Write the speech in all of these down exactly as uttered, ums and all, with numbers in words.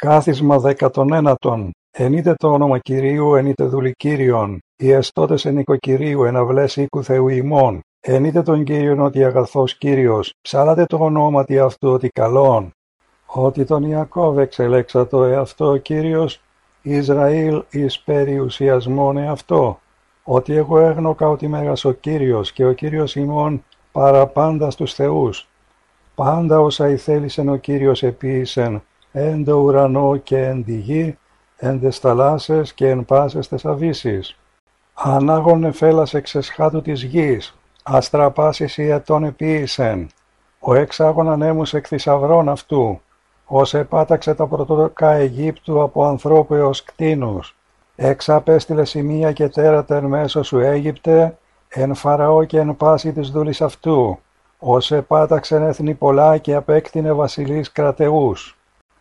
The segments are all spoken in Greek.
Κάθισμα δέκατον ένατον. Ενείτε το όνομα Κυρίου, ενείτε δούλη Κύριον, οι εστώτες εν οικοκυρίου, εν αυλές οίκου Θεού ημών. Ενείτε τον Κύριον ότι αγαθός Κύριος, ψάλατε το ονόματι αυτού ότι καλόν. Ότι τον Ιακώβ εξελέξατο εαυτό ο Κύριος, Ισραήλ εις περιουσιασμόν εαυτό. Ότι εγώ έγνοκα ότι μέγας ο Κύριος και ο Κύριος ημών παραπάντα στους θεούς. Πάντα όσα ηθέλησεν ο Κύριος επίησεν, εν το ουρανό και εν τη γη, εν τες θαλάσσες και εν πάσες τες αβύσεις. Ανάγων εφέλας εξ εσχάτου της γης, αστραπάσεις οι ετών επίησεν. Ο εξάγων ανέμους εκ θησαυρών αυτού, ως επάταξε τα πρωτοτοκά Αιγύπτου από ανθρώπου έως κτήνους. Εξαπέστειλε σημεία και τέρατα εν μέσω σου Αίγυπτε, εν Φαραώ και εν πάση της δούλης αυτού, ως επάταξεν έθνη πολλά και απέκτηνε βασιλείς κρατεούς.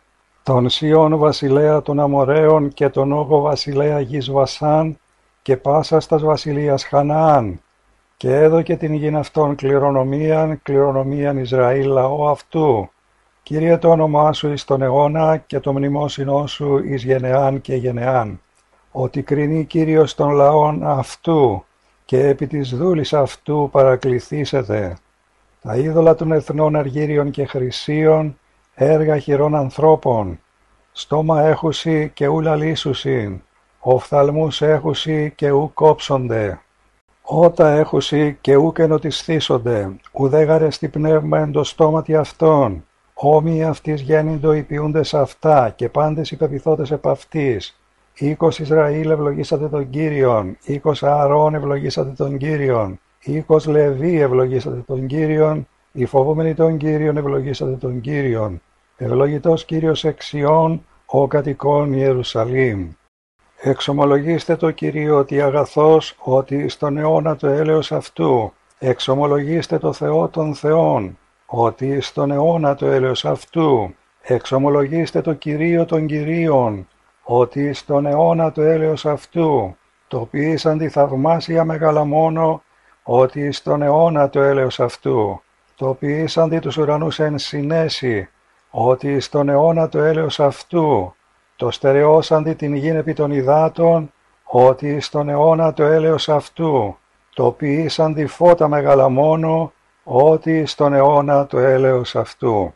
Τον Σιών βασιλέα των Αμοραίων και τον Όγο βασιλέα γης Βασάν και πάσας τας βασιλείας Χαναάν, και έδωκε την γην αυτών κληρονομίαν, κληρονομίαν Ισραήλ λαό αυτού. Κύριε το όνομά σου εις τον αιώνα και το μνημόσυνό σου εις γενεάν και γενεάν. Ότι κρίνει Κύριος των λαών αυτού και επί της δούλης αυτού παρακληθήσετε. Τα είδωλα των εθνών αργύριων και χρυσίων, έργα χειρών ανθρώπων, στόμα έχουσι και ου λαλήσουσιν, οφθαλμούς έχουσι και ου κόψονται, ότα έχουσι και ου καινοτισθήσονται, ουδέ γαρεστή πνεύμα εν το στόματι αυτών, όμοιοι αυτής γέννητο υπηούντες αυτά και πάντες υπεπιθώτες επ' αυτής. Οίκος Ισραήλ ευλογήσατε τον Κύριον, οίκος Ααρών ευλογήσατε τον Κύριον, οίκος Λεβί ευλογήσατε τον Κύριον, οι φοβούμενοι τον Κύριον ευλογήσατε τον Κύριον. Ευλογητός Κύριος εξιών, ο κατοικών Ιερουσαλήμ. Εξομολογήστε το Κυρίο ότι αγαθός, ότι στον αιώνα το έλεος αυτού. Εξομολογήστε το Θεό των Θεών, ότι στον αιώνα το έλεος αυτού. Εξομολογήστε το Κυρίο των Κυρίων, ότι στον αιώνα το έλεος αυτού. Το ποιήσαν τη θαυμάσια μεγαλαμόνο, ότι στον αιώνα το έλεος αυτού. Το ποιήσαντι τους ουρανούς εν συνέση, ότι στον αιώνα το έλεος αυτού. Το στερεώσαντι την γην επί των υδάτων, ότι στον αιώνα το έλεος αυτού. Το ποιήσαντι φώτα μεγαλαμόνο, ότι στον αιώνα το έλεος αυτού.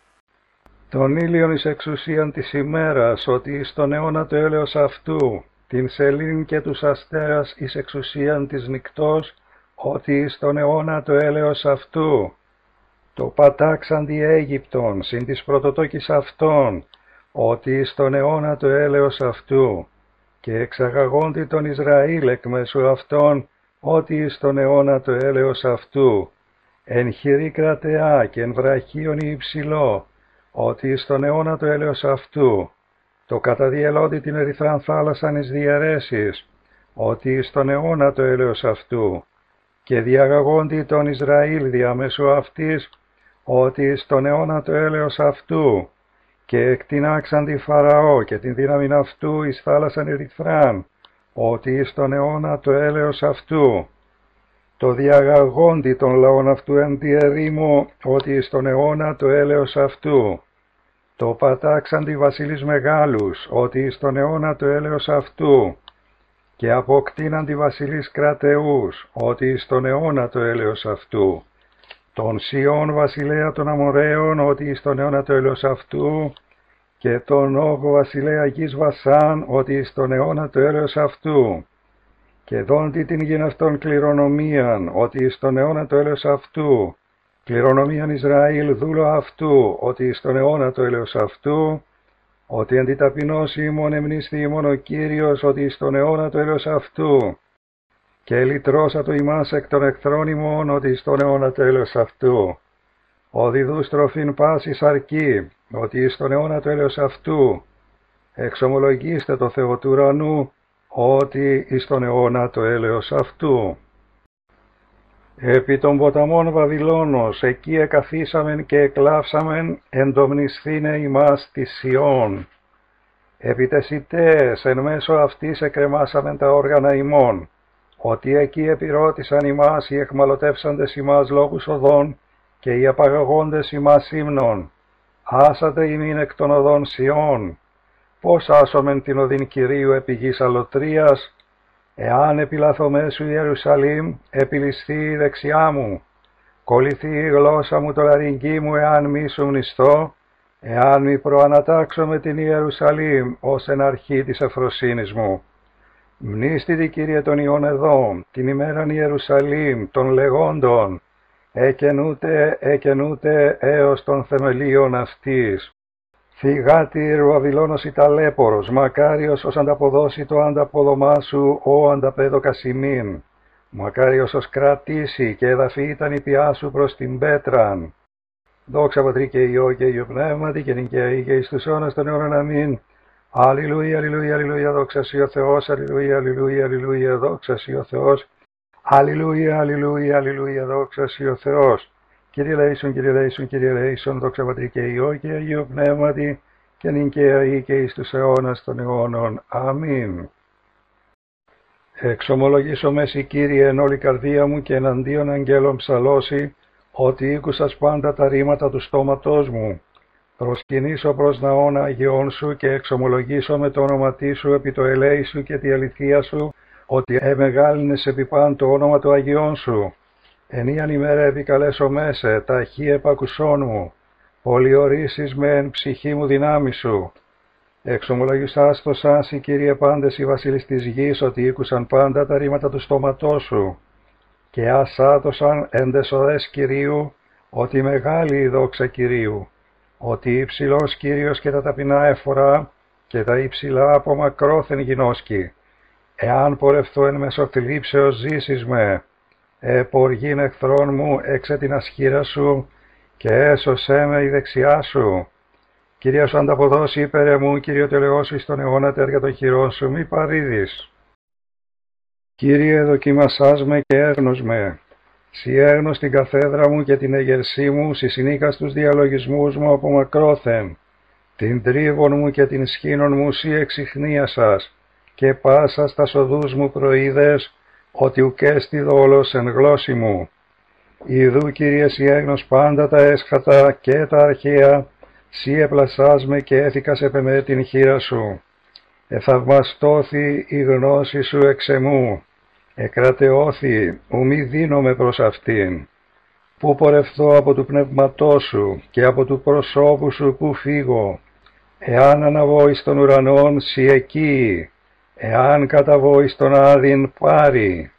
Τον ήλιον εις εξουσίαν της ημέρας, ότι στον αιώνα το έλεος αυτού. Την σελήνη και τους αστέρας εις εξουσίαν της νυκτός, ότι στον αιώνα το έλεος αυτού. Το πατάξαντι Αίγυπτον, συν της πρωτοτόκης αυτών, ότι στον αιώνα το έλεος αυτού. Και εξαγαγόντι τον Ισραήλ εκ μέσου αυτών, ότι στον αιώνα το έλεος αυτού. Εν χειρή κρατεά και εν βραχίον υψηλό, ότι στον αιώνα το έλεος αυτού. Το καταδιελώντι την ερυθράν θάλασσαν εις διαιρέσεις, ότι στον αιώνα το έλεος αυτού. Και διαγαγόντι τον Ισραήλ διαμέσου αυτής, ότι στον αιώνα το έλεος αυτού. Και εκτινάξαντι Φαραώ και την δύναμην αυτού εις θάλασσαν ερυθράν, ότι στον αιώνα το έλεος αυτού. Το διαγαγόντι των λαών αυτού εν τη ερήμο, ότι στον αιώνα το έλεος αυτού. Το πατάξαντι βασιλείς μεγάλους, ότι στον αιώνα το έλεος αυτού. Και αποκτήναντι βασιλείς κρατεούς, ότι στον αιώνα το έλεος αυτού. Τον Σιών βασιλέα των Αμοραίων, ότι στον αιώνα το έλεος αυτού. Και τον Όγο βασιλέα γης Βασάν, ότι στον αιώνα το έλεος αυτού. Και δόντι την γην αυτών κληρονομίαν, ότι στον αιώνα το έλεος αυτού. Κληρονομίαν Ισραήλ δούλο αυτού, ότι στον αιώνα το έλεος αυτού. Ότι εν τη ταπεινώση ημών εμνήσθη ημών ο Κύριος, ότι στον αιώνα το έλεος αυτού. Και λυτρώσατο ημάς εκ των εχθρών ημών, ότι στον αιώνα το έλεος αυτού. Οδηδούς τροφήν πάσης αρκεί, ότι στον αιώνα το έλεος αυτού. Εξομολογήστε το Θεό του ουρανού, ότι εις τον αιώνα το έλεος αυτού. Επί των ποταμών Βαβυλώνος, εκεί εκαθίσαμεν και εκλάψαμεν εν το μνησθήνε ημάς της Σιών. Επί τες ητταίες εν μέσω αυτής εκρεμάσαμεν τα όργανα ημών, ότι εκεί επιρώτησαν ημάς οι εχμαλωτεύσαντες ημάς λόγους οδών και οι απαγαγόντες ημάς ύμνων. Άσατε ημίν εκ των οδών Σιών. πώς άσομεν την οδήν Κυρίου επί γης αλωτρίας, εάν επιλαθωμέσου Ιερουσαλήμ επιληστεί η δεξιά μου, κολληθεί η γλώσσα μου το λαρυγγί μου εάν μη σου μνηστώ, εάν μη προανατάξω με την Ιερουσαλήμ ως εν αρχή της ευφροσύνης μου. Μνήστητη Κύριε των ιών εδώ, την ημέραν Ιερουσαλήμ των λεγόντων, εκενούτε, εκενούτε έως των θεμελίων αυτής. Φυγάτη ο Βαβυλώνος η ταλέπορος, μακάριος ως ανταποδώσει το ανταποδομά σου, ο ανταπέδοκας ημίν. Μακάριος ως κρατήσει και εδαφή ήταν η πιά σου προς την πέτραν. Δόξα Πατρί και Υιό και Υιό Πνεύματι και νικαίοι και εις τους αιώνας των αιώνων αμήν. Αλληλούια, αλληλούια, αλληλούια, δόξα σοι ο Θεός, αλληλούια, αλληλούια, αλληλούια, δόξα σοι ο Θεός. Αλληλούια, αλληλούια, αλληλούια, δόξα σοι ο Θεός. Κύριε Λέησον, Κύριε Λέησον, Κύριε Λέησον, δόξα Πατρί και Υιό και Υιό Πνεύματι και νικαίοι και εις τους αιώνας των αιώνων. Αμήν. Εξομολογήσω μέση Κύριε εν όλη καρδία μου και εναντίον αγγέλων ψαλώσει, ότι ήκουσας πάντα τα ρήματα του στόματός μου. Προσκυνήσω προς ναών Αγιών σου και εξομολογήσω με το όνοματί σου επί το ελέη σου και τη αληθεία σου, ότι εμεγάλυνες επί παν το όνομα του Αγιών σου. Ενίαν ημέρα επικαλέσω μέσε, ταχύ επακουσών μου, πολιορίσεις με εν ψυχή μου δυνάμει σου. Εξομολογησάς το σάσι, Κύριε, πάντες οι βασίλεις της γης, ότι ήκουσαν πάντα τα ρήματα του στόματός σου. Και ασάτωσαν εντεσοδές Κυρίου, ότι μεγάλη η δόξα Κυρίου, ότι υψηλός Κύριος και τα ταπεινά εφορά, και τα υψηλά από μακρόθεν γινώσκει. Εάν πορευθώ εν μεσοθλίψεως ζήσεις με, εποργήν εχθρών μου έξε την ασχήρα σου, και έσωσέ με η δεξιά σου. Κύριε σου ανταποδώσει υπέρε μου, Κύριε τελεώσου εις τον αιώνα τα έργα των χειρών σου, μη παρήδεις. Κύριε δοκιμασάς με και έγνος με, σι έγνος την καθέδρα μου και την εγερσή μου, σι συνήκα στους διαλογισμούς μου από μακρόθεν, την τρίβον μου και την σχήνων μου σι εξιχνίασας, και πάσα στα σοδούς μου προείδες, ότι ουκέστη δόλος εν γλώσση μου. Ιδού, Κύριε, σι έγνος πάντα τα έσχατα και τα αρχαία, σι επλασάς με και έθηκας επεμέ την χείρα σου. Εθαυμαστώθη η γνώση σου εξ εμού, εκρατεώθη, ου μη δίνομαι προς αυτήν. Πού πορευθώ από του πνεύματός σου και από του προσώπου σου που φύγω. Εάν αναβώ εις των ουρανών, σι εκεί, εάν καταβώ εις τον άδειν πάρει.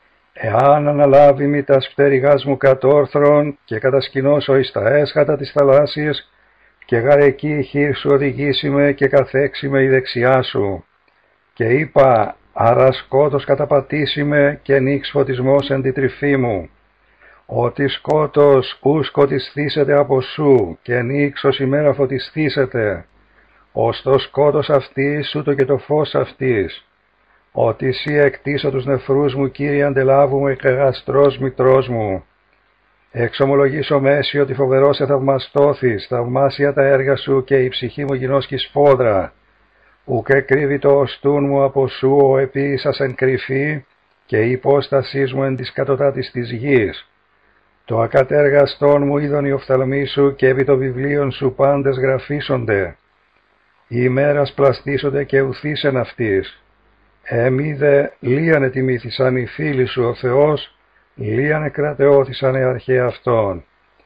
Εάν αναλάβει μη τας πτερυγάς μου κατόρθρον και κατασκηνώσω εις τα έσχατα της θαλάσσης, και γαρεκή η χείρ σου οδηγήσει με και καθέξει με η δεξιά σου. Και είπα, αρασκότος καταπατήσει με και νύξ φωτισμός εν τη τρυφή μου. Ότι σκότος ου σκοτισθήσετε από σου και νύξ ως ημέρα φωτισθήσετε. Ως το σκότος αυτής ούτω και το φως αυτής. Ότι σύ εκτίσω τους νεφρούς μου, Κύριε, αντελάβου με και γαστρός μητρός μου. Εξομολογήσω μέση ότι φοβερός εθαυμαστώθης, θαυμάσια τα έργα σου και η ψυχή μου γινώσκει σφόδρα. Ουκ εκρύβει το οστούν μου από σου ο επίησας εν κρυφή και η υπόστασής μου εν της κατωτάτης της γης. Το ακατέργαστόν μου είδον οι οφθαλμοί σου και επί το βιβλίον σου πάντες γραφήσονται. Οι ημέρας πλαστήσονται και ουθήσεν αυτής. Εμεί δε λίαν ετιμήθησαν οι φίλοι σου ο Θεός, λίαν εκρατεώθησαν οι αρχαίοι αυτών.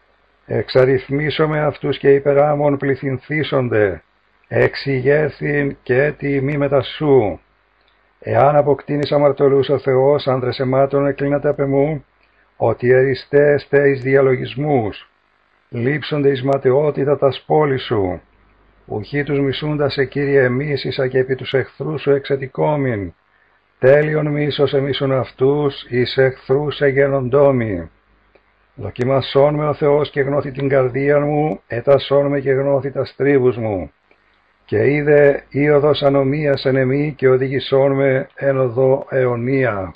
Εξαριθμίσω με αυτούς και υπεράμων πληθυνθήσονται, εξηγέρθην και έτι μη μετα σου. Εάν αποκτήνεις αμαρτωλούς ο Θεός, άντρες αιμάτων εκλίνατε απ' εμού, ότι εριστέστε εις διαλογισμούς, λείψονται εις ματαιότητα τας πόλης σου. Ουχή τους μισούντας σε Κύριε εμίσησα και επί τους εχθρούς σου εξετικόμην. Τέλειον μίσος εμίσουν αυτούς, εις εχθρούς εγενοντόμοι. Δοκιμασών με ο Θεός και γνώθη την καρδία μου, ετασών με και γνώθη τα στρίβους μου. Και είδε ήοδος ανομίας εν εμεί και οδηγησών με εν οδό αιωνία.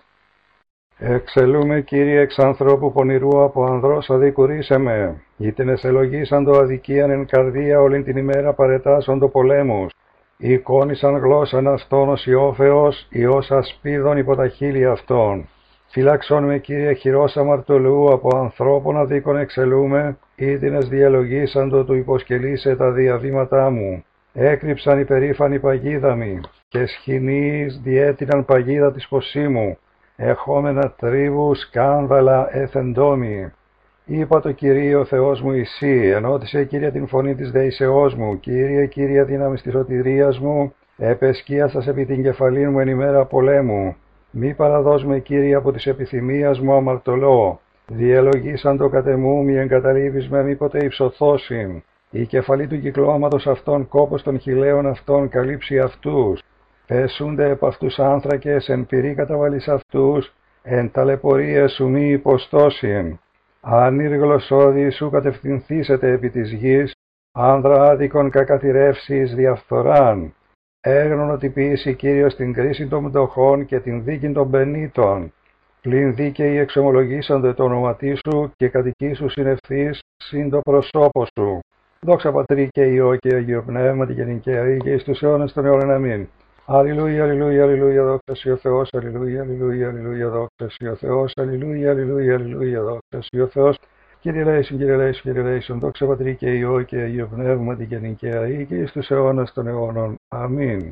Εξελούμε, Κύριε, εξ ανθρώπου πονηρού από ανδρός αδικουρίσε με. Ήτενες ελογίσαν το αδικίαν εν καρδία όλην την ημέρα παρετάσσον το πολέμους. Εικόνισαν γλώσσαν αυτόν ως Ιώφεος, Υιός ασπίδων υπό τα χείλη αυτών. Φύλαξον με, Κύριε, χειρός αμαρτωλού από ανθρώπων αδίκων εξελούμε, ήτινες διαλογίσαν το του υποσκελίσε τα διαβήματά μου. Έκρυψαν η περήφανη παγίδα μη, και σχοινείς διέτειναν παγίδα της ποσίμου, εχόμενα τρίβους σκάνδαλα έθεντόμοι. Είπα το Κυρίο Θεός μου Ισί, ενώτισε Κύριε την φωνή της δεησεώς μου, Κύριε, Κύριε δύναμης της σωτηρίας μου, επεσκίασας επί την κεφαλήν μου εν ημέρα πολέμου. Μη παραδώσ' με, Κύριε, από της επιθυμίας μου αμαρτωλώ, διελογήσαν το κατεμού, μη εγκαταλείπεις με, μη ποτέ υψωθώσιν. Η κεφαλή του κυκλώματος αυτών, κόπος των χιλέων αυτών, καλύψει αυτούς. Πέσουνται επ' αυτούς άνθρακες, εν πυρή καταβαλείς αυτούς, εν ταλαιπωρίες σου μη υποστώσιν. Αν η γλωσσόδη σου κατευθυνθήσετε επί της γης, άνδρα άδικον κακαθυρεύσεις διαφθοράν. Έγνωνοτυπήσει Κύριος την κρίση των πτωχών και την δίκη των πενήτων. Πλην δίκαιοι εξομολογήσονται το όνοματί σου και κατοική σου συνευθείς συν το προσώπο σου. Δόξα Πατρί και Υιό και Αγίο Πνεύματι και νικαία και εις τους αιώνας των αιώνων. Αμήν. Αλληλούια, αλληλούια, αλληλούια, δόξα σοι ο Θεός, αλληλούια, αλληλούια, αλληλούια, δόξα σοι ο Θεός, αλληλούια, αλληλούια, αλληλούια, δόξα σοι ο Θεός. Κύριε ελέησον, Κύριε ελέησον, Κύριε ελέησον, δόξα Πατρί και Υιό και Αγίο Πνεύματι και νικαία και εις τους αιώνας των αιώνων. Αμήν.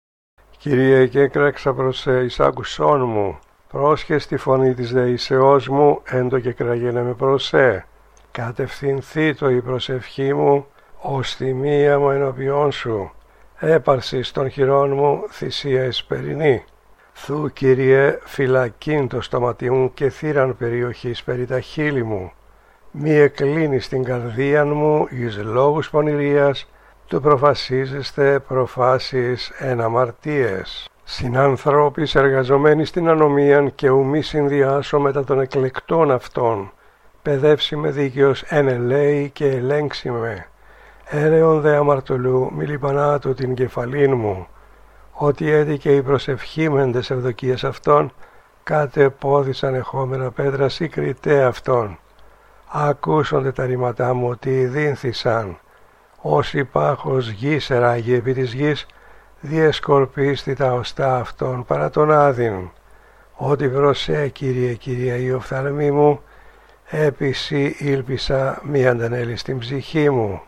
Κύριε, και έκραξα προς σε εις άκουσόν μου, πρόσχες τη φωνή της δεησεώς μου, εν το και κραγένε με προσέ. Κατευθυνθεί το η προσευχή μου, ως θυμία μου ενώπιόν σου. Έπαρσης των χειρών μου θυσία εσπερινή. Θου, Κύριε, φυλακήν το στόματι μου και θύραν περιοχής περί τα χείλη μου. Μη εκλίνεις την καρδίαν μου εις λόγους πονηρίας, του προφασίζεστε προφάσεις εν αμαρτίες. Συνανθρώπης εργαζομένοι στην ανομίαν και ου μη συνδυάσω μετά των εκλεκτών αυτών. Παιδεύσει με δίκαιος εν ελέη και ελέγξει με. Έρεον δε αμαρτωλού μη λιπανάτω την κεφαλήν μου. Ότι έτυχε η προσευχή μέντες ευδοκίες αυτών, κάτε πόδισαν εχόμενα πέτρα συγκριτέ αυτών. Ακούσονται τα ρήματά μου ότι δίνθησαν. Όσοι πάχος γης εράγει επί της γης, διεσκορπίστη τα οστά αυτών παρά τον άδειν. Ότι προσέ, Κύριε, Κύριε, η οφθαλμή μου, έπειση ήλπισα μη αντανέλεις την ψυχή μου.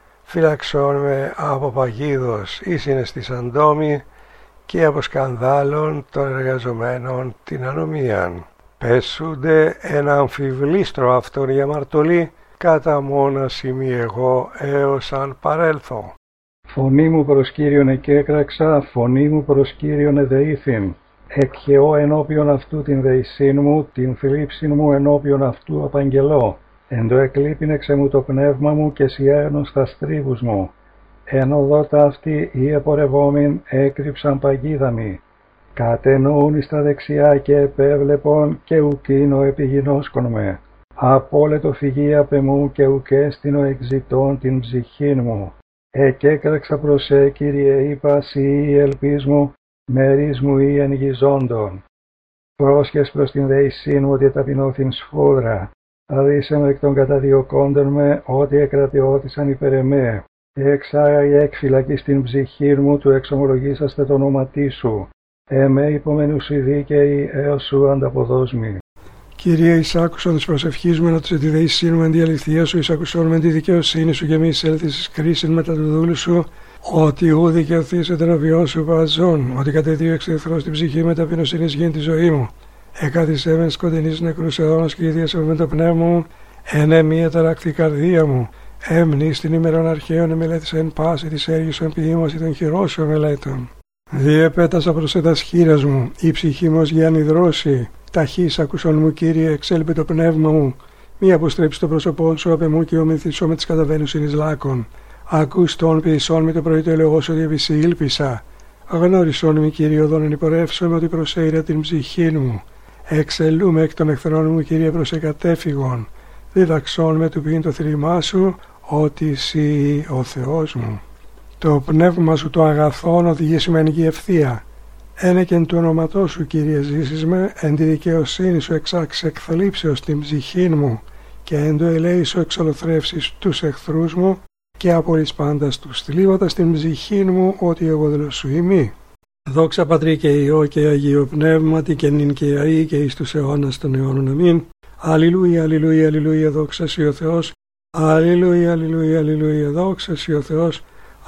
Φυλαξών με από παγίδος ή συναισθήσαν τόμοι και από σκανδάλων των εργαζομένων την ανομίαν. Πέσουνται ένα αμφιβλίστρο αυτόν η αμαρτωλή, κατά μόναση μη εγώ έως αν παρέλθω. Φωνή μου προς Κύριον εκέκραξα, φωνή μου προς Κύριον εδεήθην. Εκχαιώ ενώπιον αυτού την δεησήν μου, την θλίψην μου ενώπιον αυτού απαγγελώ. Εν το εκλείπειν εξ εμού το πνεύμα μου και σιένων στα στρίβους μου. Εν οδό ταύτη οι επορευόμην έκρυψαν παγίδα μη. Κατεννοούν εις τα δεξιά και επέβλεπον και ουκίνο επιγινώσκον με. Απόλετο φυγή απ' εμού και ουκέστηνο εξητών την ψυχήν μου. Εκέκραξα προς σε, Κύριε, είπα σοι η ελπίς μου, μερίς μου ή εν γιζόντων. Πρόσχες προς την δεησήν μου ότι εταπεινώθην σφόδρα. Αδίσε με εκ των καταδιωκόντων με, ότι εκρατεώτησαν υπέρ εμέ. Εξάγαγε εκφυλακή στην ψυχή μου, του εξομολογήσαστε το όνοματί σου. Εμέ υπομενούς οι δίκαιοι, έως σου ανταποδόσμοι. Κύριε, εισάκουσον της προσευχής μου, ενώτισε τη δεησήν μου εν τη αληθεία σου, εισακουσόν με τη δικαιοσύνη σου και μη εισέλθεις εις κρίσιν μετά του δούλου σου, ότι ου δικαιωθήσετε να βιώσου παζών, ότι κατεδίωξ εχθρός την ψυχή με ταπεινοσύνης γίνει τη ζωή μου. Εκάθισέ με σκοτεινής νεκρούς αιώνας και ιδίασε με το πνεύμα μου, εν μη εταράκτη καρδία μου. Έμνη στην ημερών αρχαίων εμελέτησα εν πάση της έργης εν ποιήμωση των χειρώσεων μελέτων. Διεπέτασα προς ετας χείρας μου, η ψυχή μου ως γιάννη δρόση. Ταχύς ακούσον μου, Κύριε, εξέλπε το πνεύμα μου. Μη αποστρέψει το πρόσωπό σου απ' εμού και ομηθήσω με τις καταβαίνουσιν εις λάκων. Ακούς τον ποιησόν με το πρωί το ελεγός ότι επισή ήλπισα. Αγνώρισόν μη, Κύριε, οδόν εν υπορεύσομαι ότι προσέειρα την ψυχή μου. Εξελούμε εκ των εχθρών μου, Κύριε, προς εκατέφυγον. Διδαξών με του ποιήν το θρήμά σου, ότι εσύ ο Θεός μου. Το πνεύμα σου το αγαθόν οδηγήσει με ενική ευθεία. Ένεκεν του ονοματός σου, Κύριε, ζήσεις με, εν τη δικαιοσύνη σου εξάξε εκθλίψεως την ψυχή μου και εν το ελέη σου εξολοθρεύσεις τους εχθρούς μου και απολύς πάντας τους θλίβοντας την ψυχή μου ότι εγώ δελος σου ημί. Δόξα Πατρί και Υιό και Αγίο Πνεύματι και νυν και αεί και εις τους αιώνας των αιώνων. Αμήν. Αλληλούια, αλληλούια, αλληλούια, δόξα σοι ο Θεός. Αλληλούια, αλληλούια, αλληλούια, δόξα σοι ο Θεός.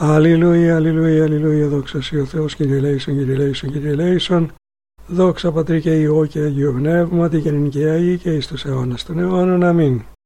Αλληλούια, αλληλούια, αλληλούια, δόξα Συ ο Θεός, Κύριε ελέησον, Κύριε ελέησον, Κύριε ελέησον. Δόξα Πατρί και Υιό και Αγίο Πνεύματι και νυν και αεί και εις τους αιώνας των αιώνων. Αμήν.